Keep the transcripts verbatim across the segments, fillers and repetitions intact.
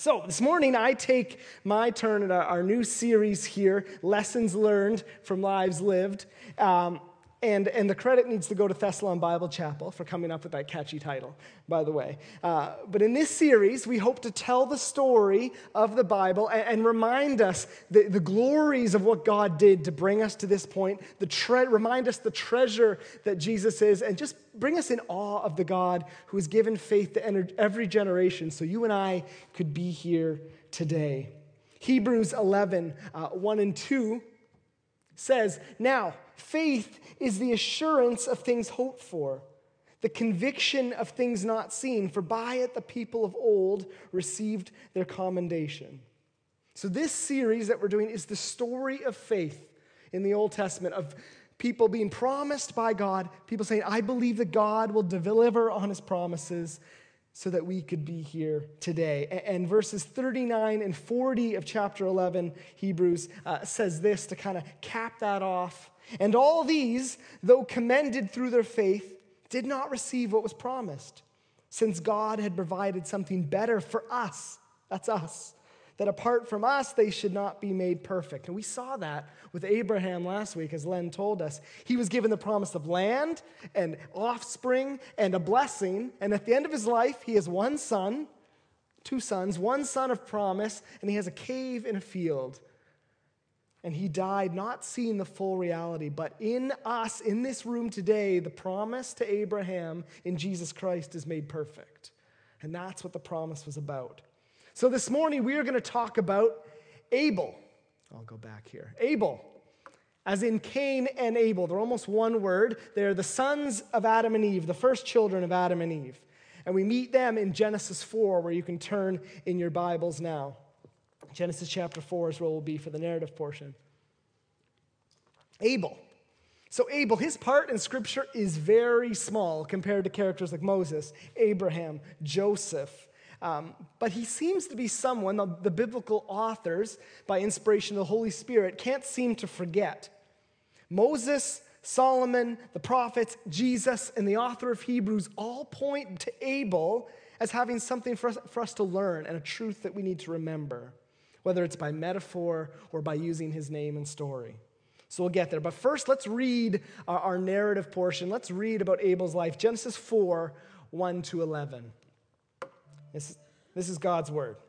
So this morning, I take my turn at our, our new series here, Lessons Learned from Lives Lived. Um, and, and the credit needs to go to Thessalon Bible Chapel for coming up with that catchy title, by the way. Uh, but in this series, we hope to tell the story of the Bible and, and remind us the, the glories of what God did to bring us to this point, the tre- remind us the treasure that Jesus is, and just bring us in awe of the God who has given faith to every generation so you and I could be here today. Hebrews eleven, uh, one and two says, "Now, faith is the assurance of things hoped for, the conviction of things not seen, for by it the people of old received their commendation." So this series that we're doing is the story of faith in the Old Testament, of people being promised by God, people saying, "I believe that God will deliver on his promises," so that we could be here today. And verses thirty-nine and forty of chapter eleven, Hebrews, uh, says this to kind of cap that off. "And all these, though commended through their faith, did not receive what was promised, since God had provided something better for us," that's us, "that apart from us, they should not be made perfect." And we saw that with Abraham last week, as Len told us. He was given the promise of land and offspring and a blessing. And at the end of his life, he has one son, two sons, one son of promise, and he has a cave in a field. And he died not seeing the full reality. But in us, in this room today, the promise to Abraham in Jesus Christ is made perfect. And that's what the promise was about. So this morning, we are going to talk about Abel. I'll go back here. Abel, as in Cain and Abel. They're almost one word. They're the sons of Adam and Eve, the first children of Adam and Eve. And we meet them in Genesis four, where you can turn in your Bibles now. Genesis chapter four is where we'll be for the narrative portion. Abel. So Abel, his part in Scripture is very small compared to characters like Moses, Abraham, Joseph. Um, but he seems to be someone, the, the biblical authors, by inspiration of the Holy Spirit, can't seem to forget. Moses, Solomon, the prophets, Jesus, and the author of Hebrews all point to Abel as having something for us, for us to learn and a truth that we need to remember, whether it's by metaphor or by using his name and story. So we'll get there. But first, let's read our, our narrative portion. Let's read about Abel's life. Genesis four, one to eleven. This, this is God's word.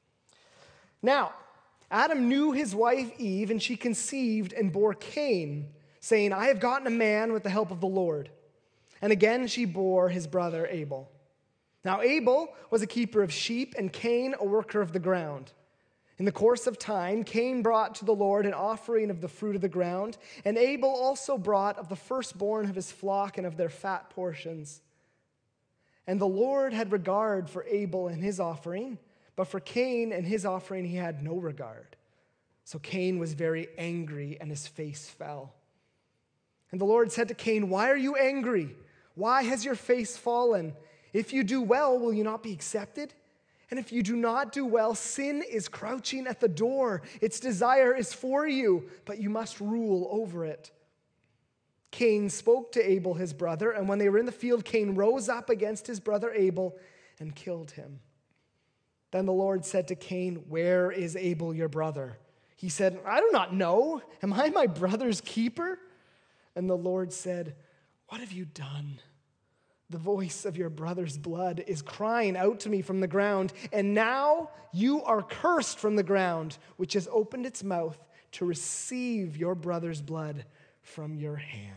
"Now, Adam knew his wife Eve, and she conceived and bore Cain, saying, 'I have gotten a man with the help of the Lord.' And again she bore his brother Abel. Now Abel was a keeper of sheep, and Cain a worker of the ground. In the course of time, Cain brought to the Lord an offering of the fruit of the ground, and Abel also brought of the firstborn of his flock and of their fat portions. And the Lord had regard for Abel and his offering, but for Cain and his offering he had no regard. So Cain was very angry, and his face fell. And the Lord said to Cain, 'Why are you angry? Why has your face fallen? If you do well, will you not be accepted? And if you do not do well, sin is crouching at the door. Its desire is for you, but you must rule over it.' Cain spoke to Abel his brother, and when they were in the field, Cain rose up against his brother Abel and killed him. Then the Lord said to Cain, 'Where is Abel your brother?' He said, 'I do not know. Am I my brother's keeper?' And the Lord said, 'What have you done? The voice of your brother's blood is crying out to me from the ground, and now you are cursed from the ground, which has opened its mouth to receive your brother's blood from your hand.'"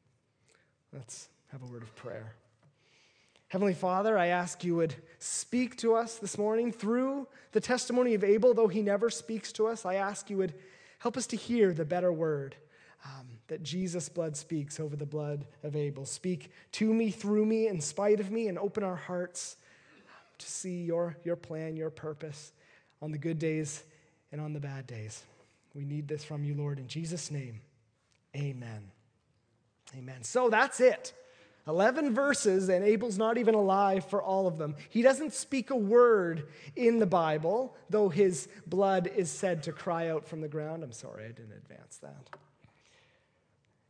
Let's have a word of prayer. Heavenly Father, I ask you would speak to us this morning through the testimony of Abel. Though he never speaks to us, I ask you would help us to hear the better word um, that Jesus' blood speaks over the blood of Abel. Speak to me, through me, in spite of me, and open our hearts to see your, your plan, your purpose on the good days and on the bad days. We need this from you, Lord. In Jesus' name, amen. Amen. So that's it. eleven verses, and Abel's not even alive for all of them. He doesn't speak a word in the Bible, though his blood is said to cry out from the ground. I'm sorry, I didn't advance that.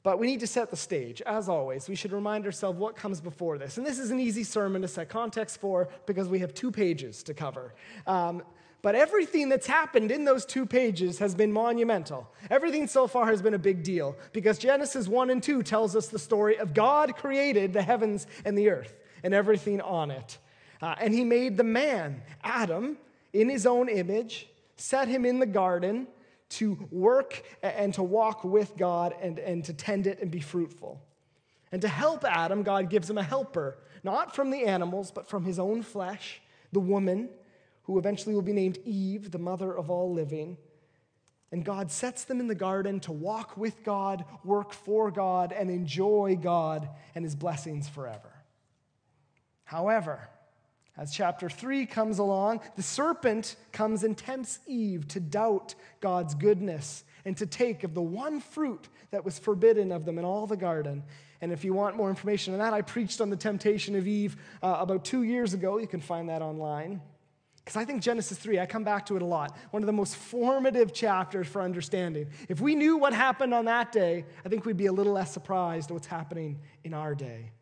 But we need to set the stage. As always, we should remind ourselves what comes before this. And this is an easy sermon to set context for because we have two pages to cover. Um, but everything that's happened in those two pages has been monumental. Everything so far has been a big deal because Genesis one and two tells us the story of God created the heavens and the earth and everything on it. Uh, and he made the man, Adam, in his own image, set him in the garden to work and to walk with God and, and to tend it and be fruitful. And to help Adam, God gives him a helper, not from the animals, but from his own flesh, the woman, who eventually will be named Eve, the mother of all living. And God sets them in the garden to walk with God, work for God, and enjoy God and his blessings forever. However, as chapter three comes along, the serpent comes and tempts Eve to doubt God's goodness and to take of the one fruit that was forbidden of them in all the garden. And if you want more information on that, I preached on the temptation of Eve uh, about two years ago. You can find that online. Because I think Genesis three, I come back to it a lot, one of the most formative chapters for understanding. If we knew what happened on that day, I think we'd be a little less surprised at what's happening in our day.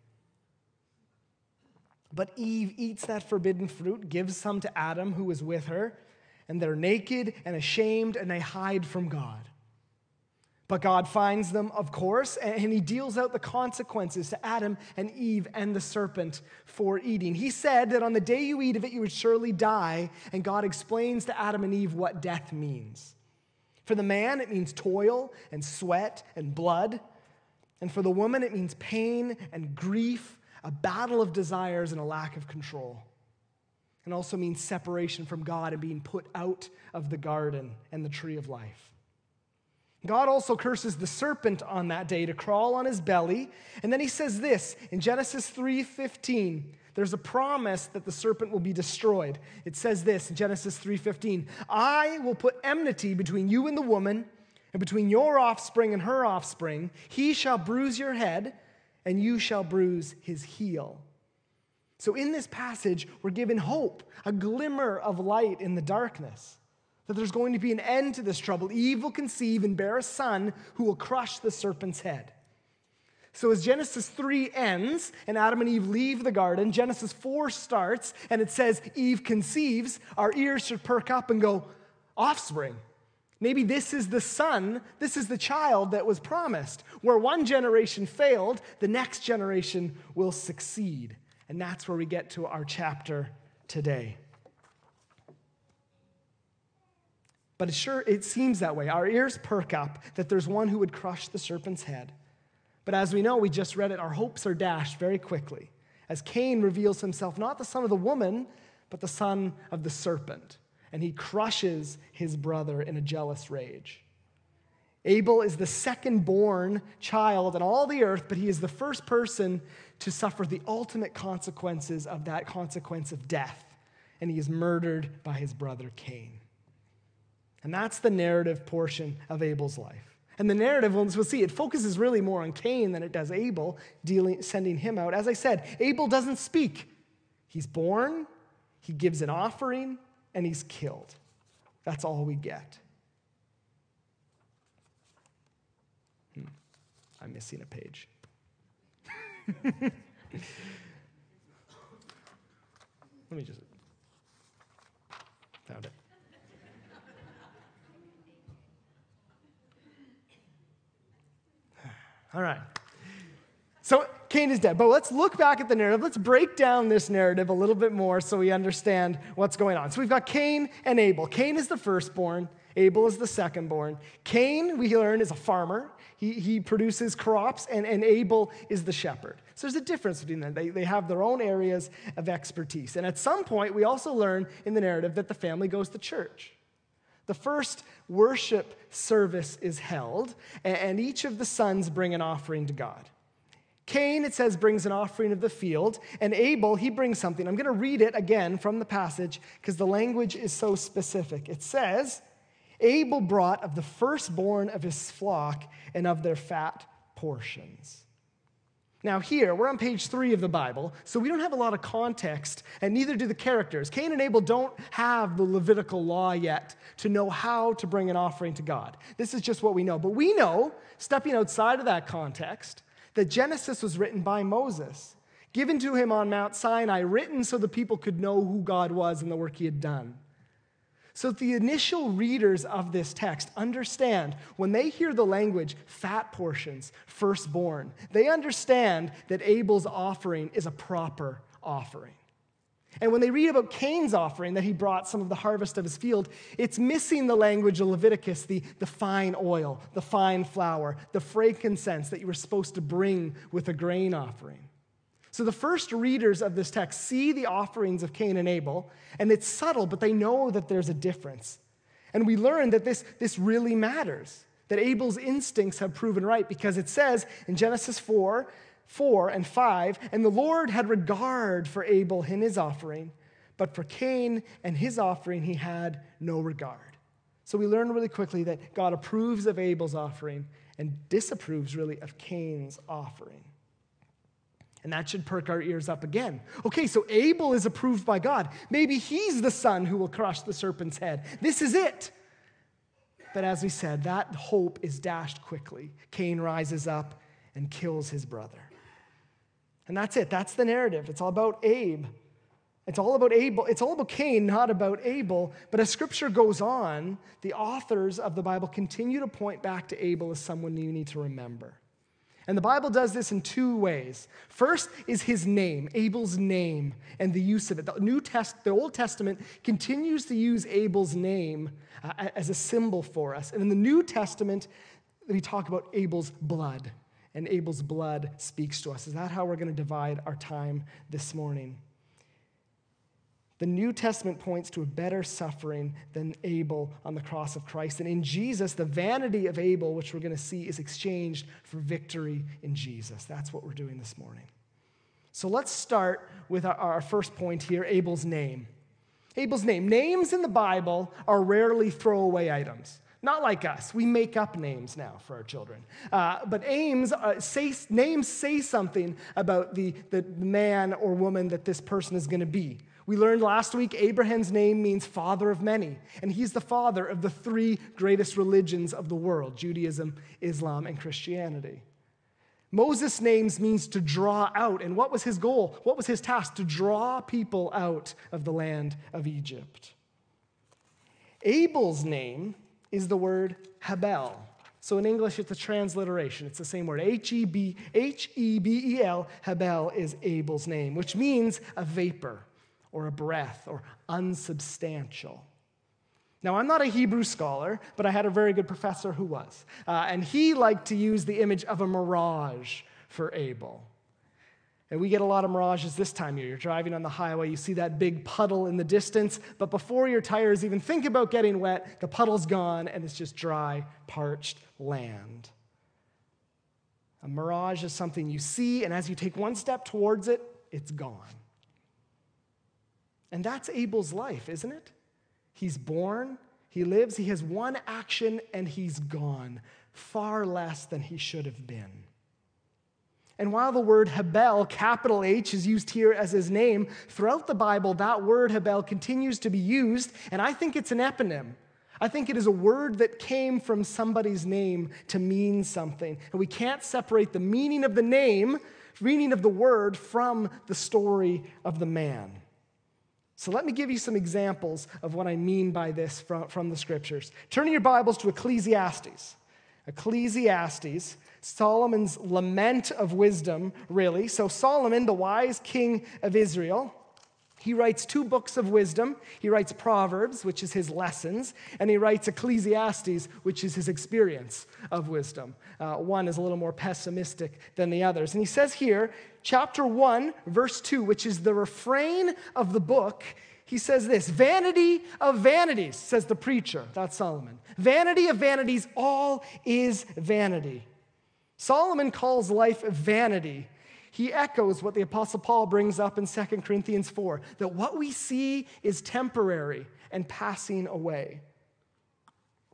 But Eve eats that forbidden fruit, gives some to Adam, who was with her, and they're naked and ashamed, and they hide from God. But God finds them, of course, and he deals out the consequences to Adam and Eve and the serpent for eating. He said that on the day you eat of it, you would surely die, and God explains to Adam and Eve what death means. For the man, it means toil and sweat and blood. And for the woman, it means pain and grief, a battle of desires and a lack of control. It also means separation from God and being put out of the garden and the tree of life. God also curses the serpent on that day to crawl on his belly. And then he says this in Genesis three fifteen. There's a promise that the serpent will be destroyed. It says this in Genesis three fifteen. I will put enmity between you and the woman, and between your offspring and her offspring. He shall bruise your head, and you shall bruise his heel. So in this passage, we're given hope, a glimmer of light in the darkness, that there's going to be an end to this trouble. Eve will conceive and bear a son who will crush the serpent's head. So as Genesis three ends and Adam and Eve leave the garden, Genesis four starts and it says Eve conceives, our ears should perk up and go, offspring. Maybe this is the son, this is the child that was promised. Where one generation failed, the next generation will succeed. And that's where we get to our chapter today. But it sure, it seems that way. Our ears perk up that there's one who would crush the serpent's head. But as we know, we just read it, our hopes are dashed very quickly as Cain reveals himself not the son of the woman, but the son of the serpent. And he crushes his brother in a jealous rage. Abel is the second-born child in all the earth, but he is the first person to suffer the ultimate consequences of that consequence of death. And he is murdered by his brother Cain. And that's the narrative portion of Abel's life. And the narrative, as we'll see, it focuses really more on Cain than it does Abel, dealing, sending him out. As I said, Abel doesn't speak. He's born, he gives an offering, and he's killed. That's all we get. Hmm. I'm missing a page. Let me just... Found it. All right. So Cain is dead. But let's look back at the narrative. Let's break down this narrative a little bit more so we understand what's going on. So we've got Cain and Abel. Cain is the firstborn. Abel is the secondborn. Cain, we learn, is a farmer. He, he produces crops, and, and Abel is the shepherd. So there's a difference between them. They, they have their own areas of expertise. And at some point, we also learn in the narrative that the family goes to church. The first worship service is held, and each of the sons bring an offering to God. Cain, it says, brings an offering of the field, and Abel, he brings something. I'm going to read it again from the passage because the language is so specific. It says, Abel brought of the firstborn of his flock and of their fat portions. Now here, we're on page three of the Bible, so we don't have a lot of context, and neither do the characters. Cain and Abel don't have the Levitical law yet to know how to bring an offering to God. This is just what we know. But we know, stepping outside of that context, that Genesis was written by Moses, given to him on Mount Sinai, written so the people could know who God was and the work he had done. So the initial readers of this text understand when they hear the language fat portions, firstborn, they understand that Abel's offering is a proper offering. And when they read about Cain's offering, that he brought some of the harvest of his field, it's missing the language of Leviticus, the, the fine oil, the fine flour, the frankincense that you were supposed to bring with a grain offering. So the first readers of this text see the offerings of Cain and Abel, and it's subtle, but they know that there's a difference. And we learn that this, this really matters, that Abel's instincts have proven right, because it says in Genesis four, four and five, and the Lord had regard for Abel and his offering, but for Cain and his offering he had no regard. So we learn really quickly that God approves of Abel's offering and disapproves really of Cain's offering. And that should perk our ears up again. Okay, so Abel is approved by God. Maybe he's the son who will crush the serpent's head. This is it. But as we said, that hope is dashed quickly. Cain rises up and kills his brother. And that's it. That's the narrative. It's all about Abe. It's all about Abel. It's all about Cain, not about Abel. But as Scripture goes on, the authors of the Bible continue to point back to Abel as someone you need to remember. And the Bible does this in two ways. First is his name, Abel's name, and the use of it. The New Test, the Old Testament continues to use Abel's name uh, as a symbol for us. And in the New Testament, we talk about Abel's blood, and Abel's blood speaks to us. Is that how we're going to divide our time this morning? The New Testament points to a better suffering than Abel on the cross of Christ. And in Jesus, the vanity of Abel, which we're going to see, is exchanged for victory in Jesus. That's what we're doing this morning. So let's start with our, our first point here, Abel's name. Abel's name. Names in the Bible are rarely throwaway items. Not like us. We make up names now for our children. Uh, but aims, uh, say, names say something about the, the man or woman that this person is going to be. We learned last week Abraham's name means father of many, and he's the father of the three greatest religions of the world, Judaism, Islam, and Christianity. Moses' name means to draw out, and what was his goal? What was his task? To draw people out of the land of Egypt. Abel's name is the word Habel. So in English, it's a transliteration. It's the same word. H E B E L, Habel is Abel's name, which means a vapor, or a breath, or unsubstantial. Now, I'm not a Hebrew scholar, but I had a very good professor who was. Uh, and he liked to use the image of a mirage for Abel. And we get a lot of mirages this time of year. You're driving on the highway, you see that big puddle in the distance, but before your tires even think about getting wet, the puddle's gone, and it's just dry, parched land. A mirage is something you see, and as you take one step towards it, it's gone. And that's Abel's life, isn't it? He's born, he lives, he has one action, and he's gone, far less than he should have been. And while the word Habel, capital H, is used here as his name, throughout the Bible, that word Habel continues to be used, and I think it's an eponym. I think it is a word that came from somebody's name to mean something. And we can't separate the meaning of the name, meaning of the word, from the story of the man. So let me give you some examples of what I mean by this from, from the Scriptures. Turn your Bibles to Ecclesiastes. Ecclesiastes, Solomon's lament of wisdom, really. So Solomon, the wise king of Israel, he writes two books of wisdom. He writes Proverbs, which is his lessons, and he writes Ecclesiastes, which is his experience of wisdom. Uh, one is a little more pessimistic than the others. And he says here, chapter one, verse two, which is the refrain of the book, he says this, vanity of vanities, says the preacher, that's Solomon. Vanity of vanities, all is vanity. Solomon calls life vanity. He echoes what the Apostle Paul brings up in Second Corinthians four, that what we see is temporary and passing away.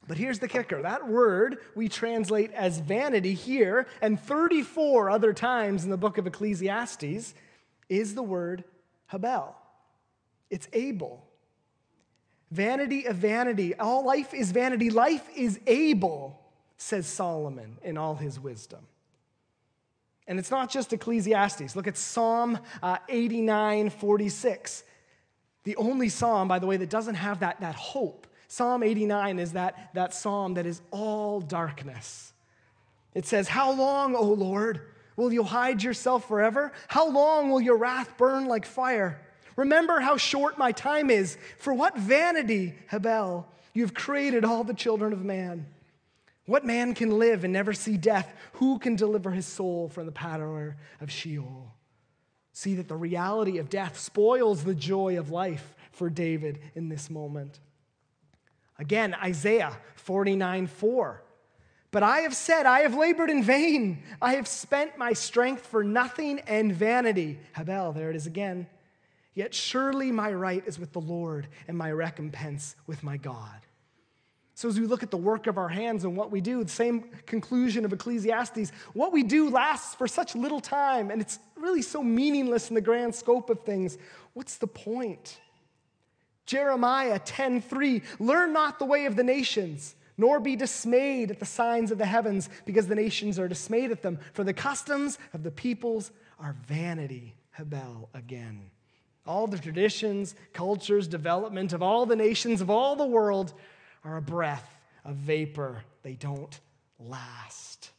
But here's the kicker. That word we translate as vanity here and thirty-four other times in the book of Ecclesiastes is the word Habel. It's Abel. Vanity of vanity. All life is vanity. Life is Abel, says Solomon in all his wisdom. And it's not just Ecclesiastes. Look at Psalm uh, eighty-nine forty-six. The only psalm, by the way, that doesn't have that, that hope. Psalm eighty-nine is that, that psalm that is all darkness. It says, "How long, O Lord, will you hide yourself forever? How long will your wrath burn like fire? Remember how short my time is. For what vanity, Habel, you've created all the children of man. What man can live and never see death? Who can deliver his soul from the power of Sheol?" See that the reality of death spoils the joy of life for David in this moment. Again, Isaiah forty-nine four. "But I have said, I have labored in vain. I have spent my strength for nothing and vanity." Habel, there it is again. "Yet surely my right is with the Lord and my recompense with my God." So as we look at the work of our hands and what we do, the same conclusion of Ecclesiastes, what we do lasts for such little time, and it's really so meaningless in the grand scope of things. What's the point? Jeremiah ten three, "Learn not the way of the nations, nor be dismayed at the signs of the heavens, because the nations are dismayed at them. For the customs of the peoples are vanity." Habel again. All the traditions, cultures, development of all the nations of all the world are a breath, a vapor. They don't last.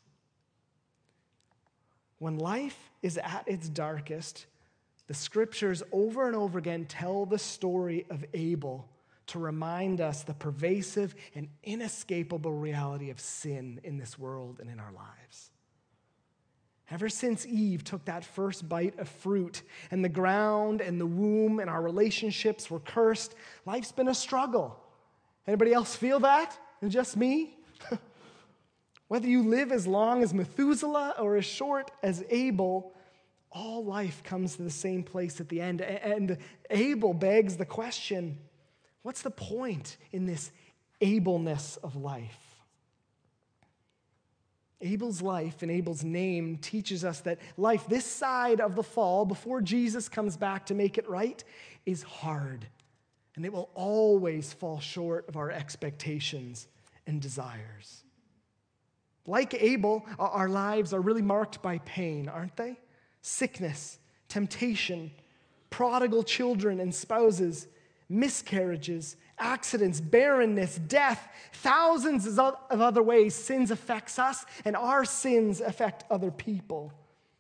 When life is at its darkest, the scriptures over and over again tell the story of Abel to remind us the pervasive and inescapable reality of sin in this world and in our lives. Ever since Eve took that first bite of fruit and the ground and the womb and our relationships were cursed, life's been a struggle. Anybody else feel that? And just me? Whether you live as long as Methuselah or as short as Abel, all life comes to the same place at the end. And Abel begs the question, what's the point in this Abelness of life? Abel's life and Abel's name teaches us that life this side of the fall, before Jesus comes back to make it right, is hard. And it will always fall short of our expectations and desires. Like Abel, our lives are really marked by pain, aren't they? Sickness, temptation, prodigal children and spouses, miscarriages, accidents, barrenness, death, thousands of other ways sins affects us and our sins affect other people.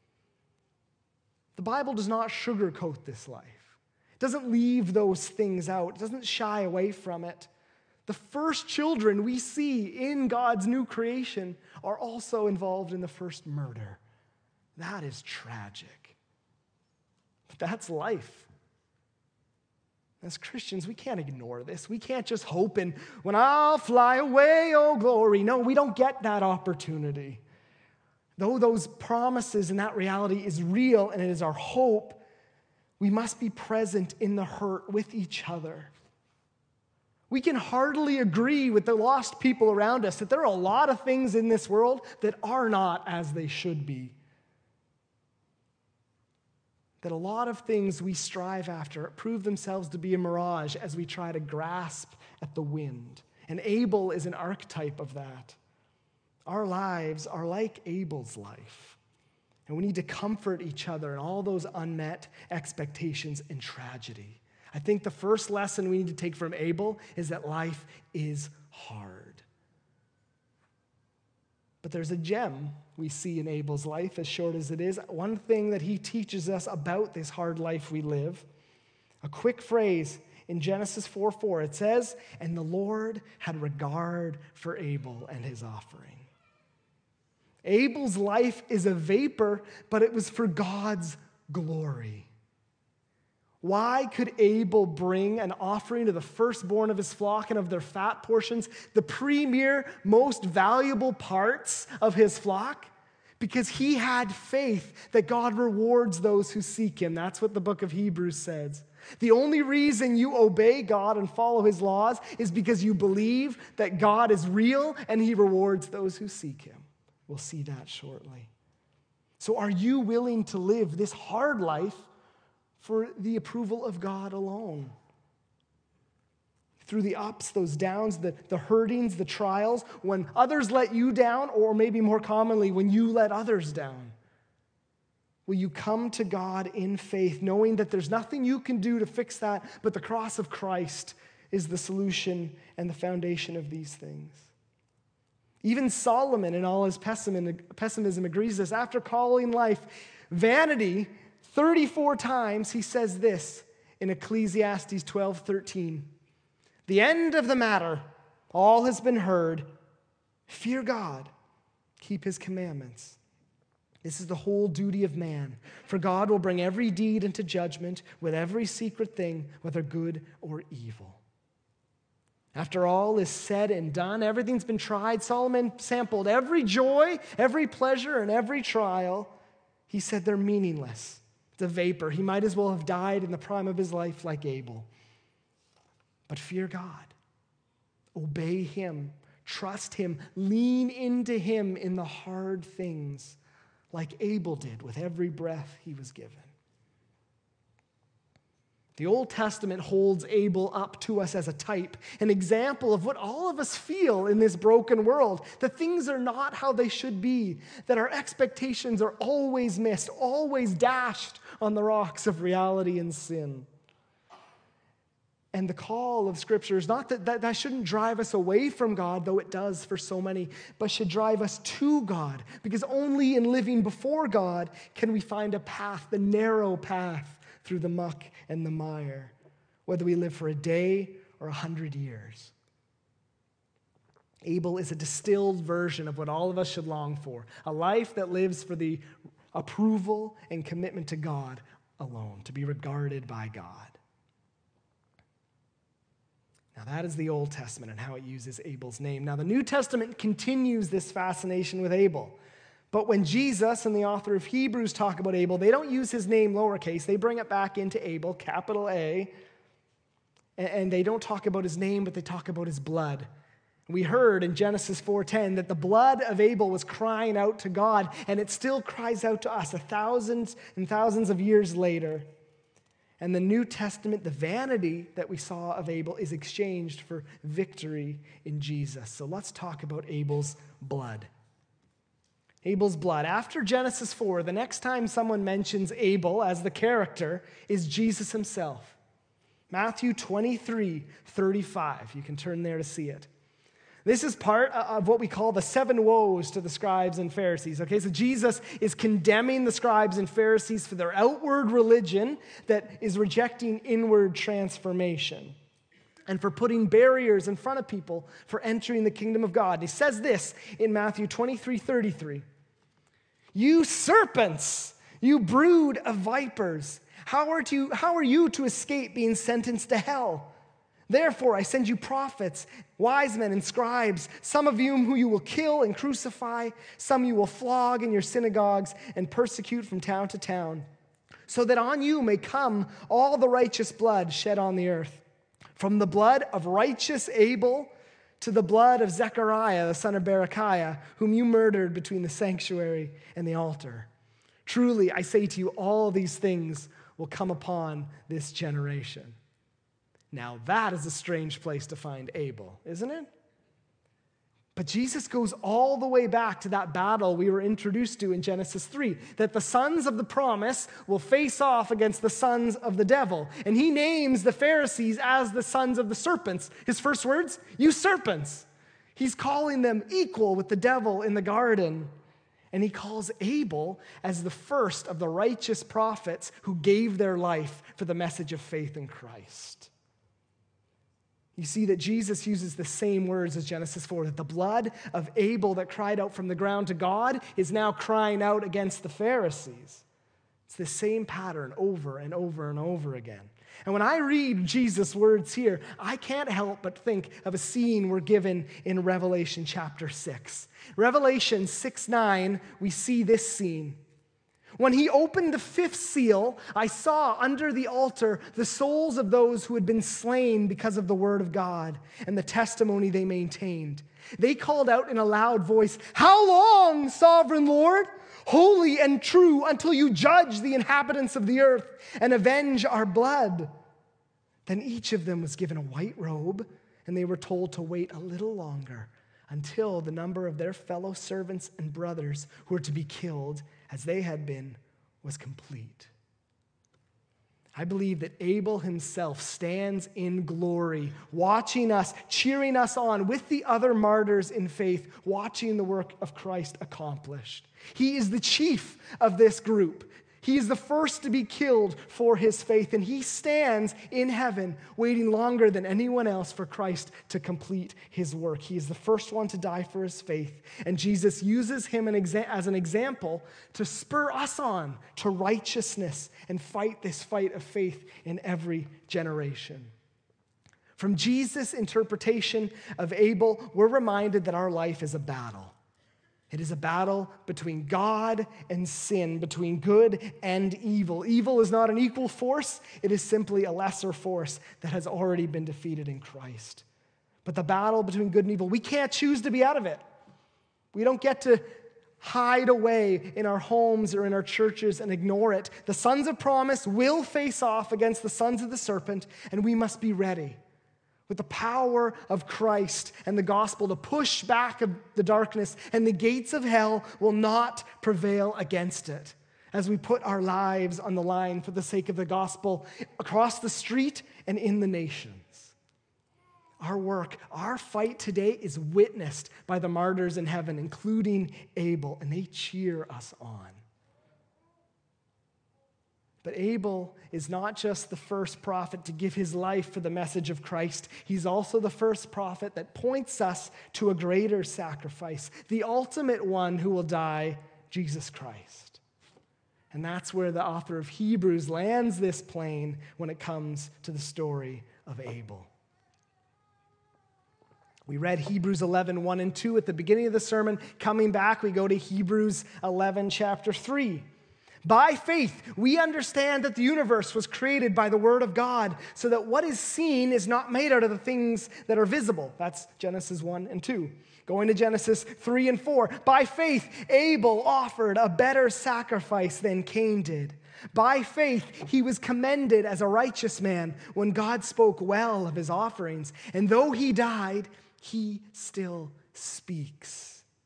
The Bible does not sugarcoat this life. It doesn't leave those things out. It doesn't shy away from it. The first children we see in God's new creation are also involved in the first murder. That is tragic. But that's life. As Christians, we can't ignore this. We can't just hope in, when I'll fly away, oh glory. No, we don't get that opportunity. Though those promises and that reality is real and it is our hope, we must be present in the hurt with each other. We can heartily agree with the lost people around us that there are a lot of things in this world that are not as they should be. That a lot of things we strive after prove themselves to be a mirage as we try to grasp at the wind. And Abel is an archetype of that. Our lives are like Abel's life. And we need to comfort each other in all those unmet expectations and tragedy. I think the first lesson we need to take from Abel is that life is hard. But there's a gem we see in Abel's life, as short as it is. One thing that he teaches us about this hard life we live. A quick phrase in Genesis four four. It says, "And the Lord had regard for Abel and his offering." Abel's life is a vapor, but it was for God's glory. Why could Abel bring an offering to the firstborn of his flock and of their fat portions, the premier, most valuable parts of his flock? Because he had faith that God rewards those who seek him. That's what the book of Hebrews says. The only reason you obey God and follow his laws is because you believe that God is real and he rewards those who seek him. We'll see that shortly. So are you willing to live this hard life for the approval of God alone? Through the ups, those downs, the, the hurtings, the trials, when others let you down, or maybe more commonly, when you let others down. Will you come to God in faith, knowing that there's nothing you can do to fix that, but the cross of Christ is the solution and the foundation of these things? Even Solomon, in all his pessimism, agrees this. After calling life vanity thirty-four times, he says this in Ecclesiastes twelve thirteen. The end of the matter, all has been heard. Fear God, keep his commandments. This is the whole duty of man. For God will bring every deed into judgment with every secret thing, whether good or evil. After all is said and done, everything's been tried. Solomon sampled every joy, every pleasure, and every trial. He said they're meaningless. It's a vapor. He might as well have died in the prime of his life like Abel. But fear God. Obey him. Trust him. Lean into him in the hard things, like Abel did with every breath he was given. The Old Testament holds Abel up to us as a type, an example of what all of us feel in this broken world, that things are not how they should be, that our expectations are always missed, always dashed on the rocks of reality and sin. And the call of Scripture is not that, that that shouldn't drive us away from God, though it does for so many, but should drive us to God, because only in living before God can we find a path, the narrow path, through the muck and the mire, whether we live for a day or a hundred years. Abel is a distilled version of what all of us should long for, a life that lives for the approval and commitment to God alone, to be regarded by God. Now that is the Old Testament and how it uses Abel's name. Now the New Testament continues this fascination with Abel. But when Jesus and the author of Hebrews talk about Abel, they don't use his name lowercase. They bring it back into Abel, capital A. And they don't talk about his name, but they talk about his blood. We heard in Genesis four ten that the blood of Abel was crying out to God, and it still cries out to us a thousands and thousands of years later. And the New Testament, the vanity that we saw of Abel, is exchanged for victory in Jesus. So let's talk about Abel's blood. Abel's blood. After Genesis four, the next time someone mentions Abel as the character is Jesus himself. Matthew twenty-three thirty-five. You can turn there to see it. This is part of what we call the seven woes to the scribes and Pharisees. Okay, so Jesus is condemning the scribes and Pharisees for their outward religion that is rejecting inward transformation, and for putting barriers in front of people for entering the kingdom of God. And he says this in Matthew twenty-three thirty-three. You serpents, you brood of vipers, how are, to, how are you to escape being sentenced to hell? Therefore, I send you prophets, wise men, and scribes, some of you who you will kill and crucify, some you will flog in your synagogues and persecute from town to town, so that on you may come all the righteous blood shed on the earth, from the blood of righteous Abel to the blood of Zechariah, the son of Berechiah, whom you murdered between the sanctuary and the altar. Truly, I say to you, all these things will come upon this generation. Now, that is a strange place to find Abel, isn't it? But Jesus goes all the way back to that battle we were introduced to in Genesis three, that the sons of the promise will face off against the sons of the devil. And he names the Pharisees as the sons of the serpents. His first words, you serpents. He's calling them equal with the devil in the garden. And he calls Abel as the first of the righteous prophets who gave their life for the message of faith in Christ. You see that Jesus uses the same words as Genesis four, that the blood of Abel that cried out from the ground to God is now crying out against the Pharisees. It's the same pattern over and over and over again. And when I read Jesus' words here, I can't help but think of a scene we're given in Revelation chapter six. Revelation six nine, we see this scene. When he opened the fifth seal, I saw under the altar the souls of those who had been slain because of the word of God and the testimony they maintained. They called out in a loud voice, "How long, sovereign Lord, holy and true, until you judge the inhabitants of the earth and avenge our blood?" Then each of them was given a white robe, and they were told to wait a little longer until the number of their fellow servants and brothers who were to be killed as they had been was complete. I believe that Abel himself stands in glory, watching us, cheering us on with the other martyrs in faith, watching the work of Christ accomplished. He is the chief of this group. He is the first to be killed for his faith, and he stands in heaven waiting longer than anyone else for Christ to complete his work. He is the first one to die for his faith, and Jesus uses him as an example to spur us on to righteousness and fight this fight of faith in every generation. From Jesus' interpretation of Abel, we're reminded that our life is a battle. It is a battle between God and sin, between good and evil. Evil is not an equal force. It is simply a lesser force that has already been defeated in Christ. But the battle between good and evil, we can't choose to be out of it. We don't get to hide away in our homes or in our churches and ignore it. The sons of promise will face off against the sons of the serpent, and we must be ready with the power of Christ and the gospel to push back the darkness, and the gates of hell will not prevail against it as we put our lives on the line for the sake of the gospel across the street and in the nations. Our work, our fight today is witnessed by the martyrs in heaven, including Abel, and they cheer us on. But Abel is not just the first prophet to give his life for the message of Christ. He's also the first prophet that points us to a greater sacrifice, the ultimate one who will die, Jesus Christ. And that's where the author of Hebrews lands this plane when it comes to the story of Abel. We read Hebrews eleven, one and two at the beginning of the sermon. Coming back, we go to Hebrews eleven, chapter three. By faith, we understand that the universe was created by the word of God, so that what is seen is not made out of the things that are visible. That's Genesis one and two. Going to Genesis three and four. By faith, Abel offered a better sacrifice than Cain did. By faith, he was commended as a righteous man when God spoke well of his offerings. And though he died, he still speaks.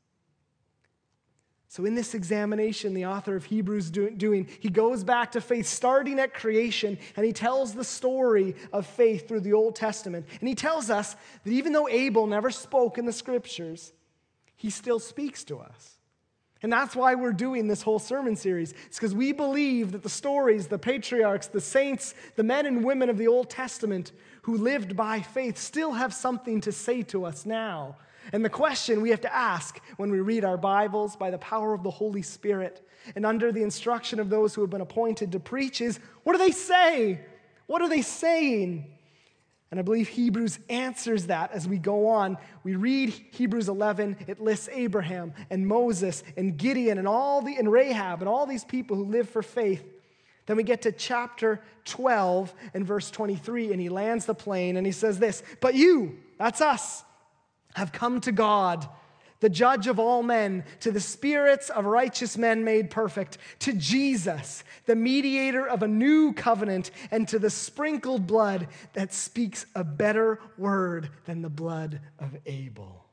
So in this examination, the author of Hebrews do, doing, he goes back to faith, starting at creation, and he tells the story of faith through the Old Testament. And he tells us that even though Abel never spoke in the scriptures, he still speaks to us. And that's why we're doing this whole sermon series. It's because we believe that the stories, the patriarchs, the saints, the men and women of the Old Testament who lived by faith still have something to say to us now. And the question we have to ask when we read our Bibles by the power of the Holy Spirit and under the instruction of those who have been appointed to preach is, what do they say? What are they saying? And I believe Hebrews answers that as we go on. We read Hebrews eleven, it lists Abraham and Moses and Gideon and all the and Rahab and all these people who live for faith. Then we get to chapter twelve and verse twenty-three, and he lands the plane and he says this, "But you," that's us, "have come to God, the judge of all men, to the spirits of righteous men made perfect, to Jesus, the mediator of a new covenant, and to the sprinkled blood that speaks a better word than the blood of Abel."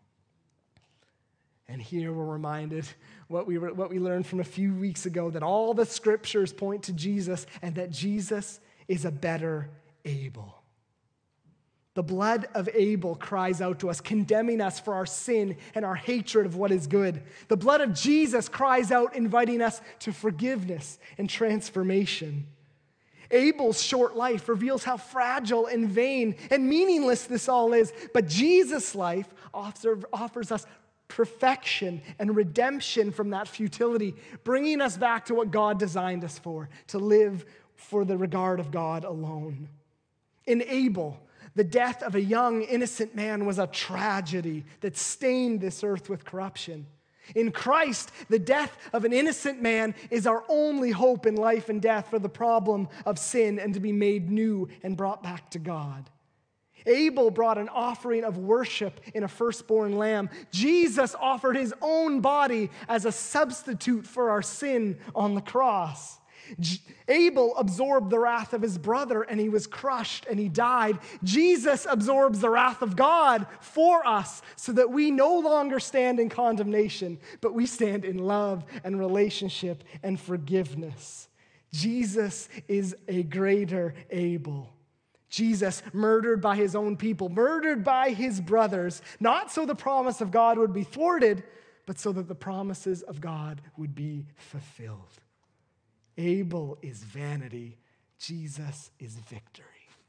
And here we're reminded what we, what we learned from a few weeks ago, that all the scriptures point to Jesus and that Jesus is a better Abel. The blood of Abel cries out to us, condemning us for our sin and our hatred of what is good. The blood of Jesus cries out, inviting us to forgiveness and transformation. Abel's short life reveals how fragile and vain and meaningless this all is, but Jesus' life offers us perfection and redemption from that futility, bringing us back to what God designed us for, to live for the regard of God alone. In Abel, the death of a young, innocent man was a tragedy that stained this earth with corruption. In Christ, the death of an innocent man is our only hope in life and death for the problem of sin and to be made new and brought back to God. Abel brought an offering of worship in a firstborn lamb. Jesus offered his own body as a substitute for our sin on the cross. J- Abel absorbed the wrath of his brother and he was crushed and he died. Jesus absorbs the wrath of God for us so that we no longer stand in condemnation, but we stand in love and relationship and forgiveness. Jesus is a greater Abel. Jesus murdered by his own people, murdered by his brothers, not so the promise of God would be thwarted, but so that the promises of God would be fulfilled. Abel is vanity. Jesus is victory.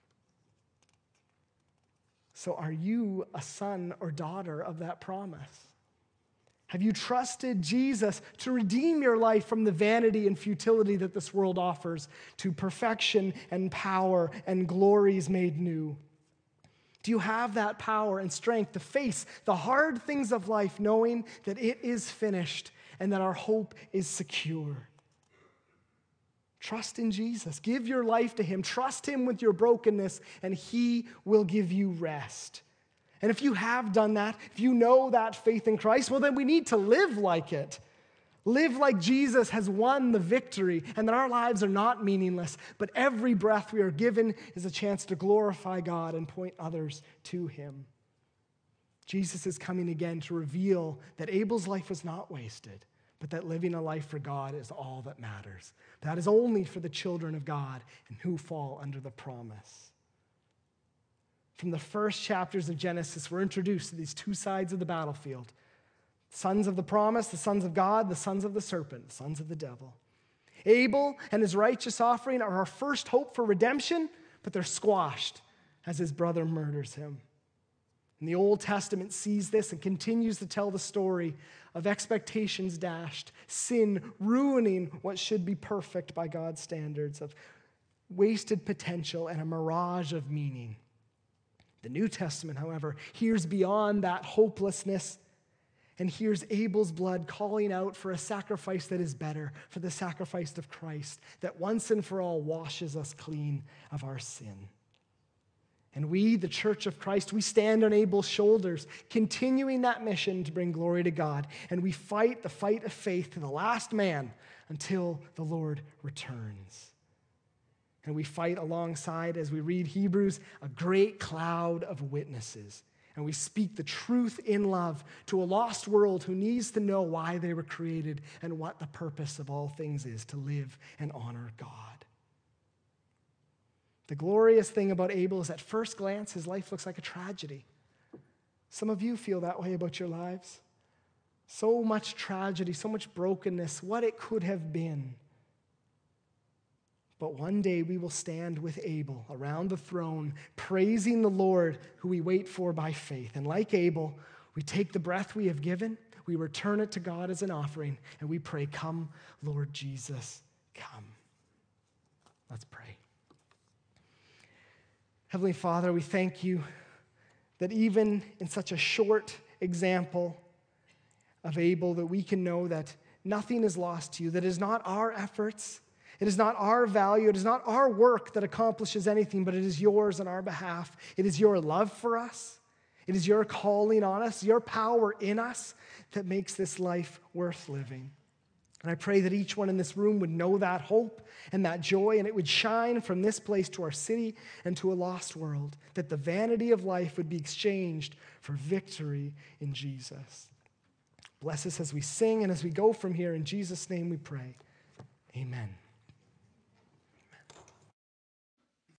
So are you a son or daughter of that promise? Have you trusted Jesus to redeem your life from the vanity and futility that this world offers to perfection and power and glories made new? Do you have that power and strength to face the hard things of life knowing that it is finished and that our hope is secure? Trust in Jesus. Give your life to him. Trust him with your brokenness, and he will give you rest. And if you have done that, if you know that faith in Christ, well, then we need to live like it. Live like Jesus has won the victory and that our lives are not meaningless, but every breath we are given is a chance to glorify God and point others to him. Jesus is coming again to reveal that Abel's life was not wasted, but that living a life for God is all that matters. That is only for the children of God and who fall under the promise. From the first chapters of Genesis, we're introduced to these two sides of the battlefield. Sons of the promise, the sons of God, the sons of the serpent, the sons of the devil. Abel and his righteous offering are our first hope for redemption, but they're squashed as his brother murders him. And the Old Testament sees this and continues to tell the story of expectations dashed, sin ruining what should be perfect by God's standards, of wasted potential and a mirage of meaning. The New Testament, however, hears beyond that hopelessness and hears Abel's blood calling out for a sacrifice that is better, for the sacrifice of Christ, that once and for all washes us clean of our sin. And we, the Church of Christ, we stand on Abel's shoulders, continuing that mission to bring glory to God. And we fight the fight of faith to the last man until the Lord returns. And we fight alongside, as we read Hebrews, a great cloud of witnesses. And we speak the truth in love to a lost world who needs to know why they were created and what the purpose of all things is, to live and honor God. The glorious thing about Abel is at first glance, his life looks like a tragedy. Some of you feel that way about your lives. So much tragedy, so much brokenness, what it could have been. But one day we will stand with Abel around the throne, praising the Lord who we wait for by faith. And like Abel, we take the breath we have given, we return it to God as an offering, and we pray, "Come, Lord Jesus, come." Let's pray. Heavenly Father, we thank you that even in such a short example of Abel, that we can know that nothing is lost to you, that it is not our efforts, it is not our value, it is not our work that accomplishes anything, but it is yours on our behalf. It is your love for us. It is your calling on us, your power in us that makes this life worth living. And I pray that each one in this room would know that hope and that joy, and it would shine from this place to our city and to a lost world, that the vanity of life would be exchanged for victory in Jesus. Bless us as we sing and as we go from here. In Jesus' name we pray. Amen.